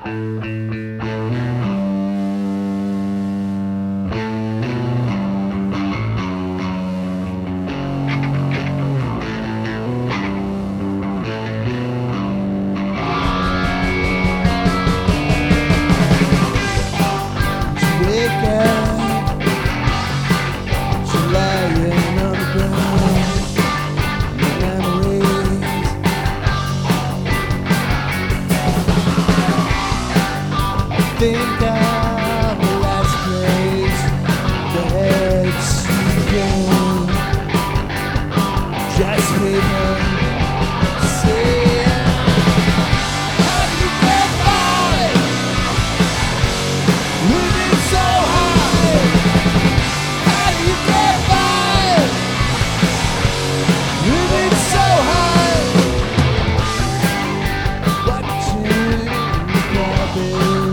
Think of the last place that you go. Just remember, say, how do you get by? Living so high. How do you get by? Living so high. Watching the garbage.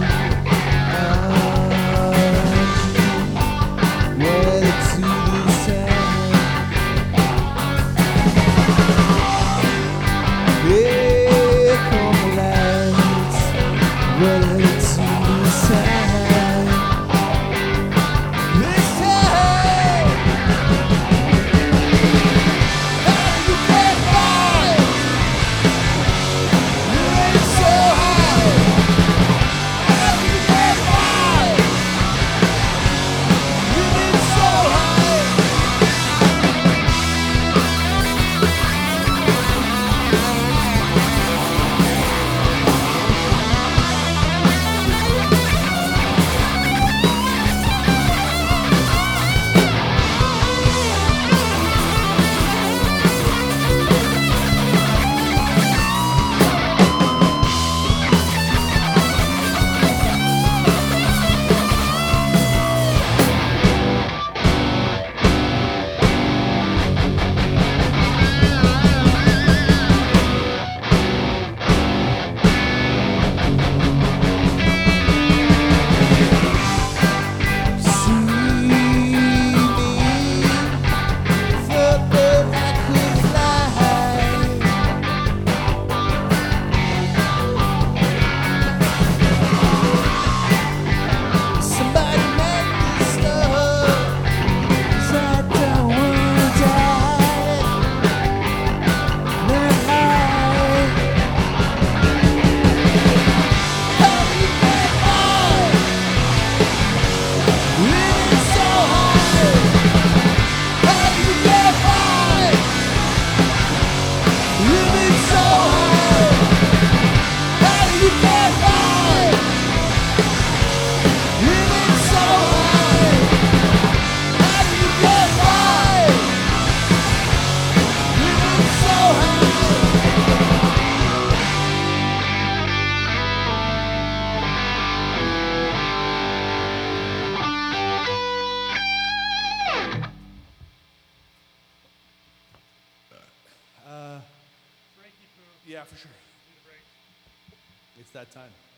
Yeah, for sure. It's that time.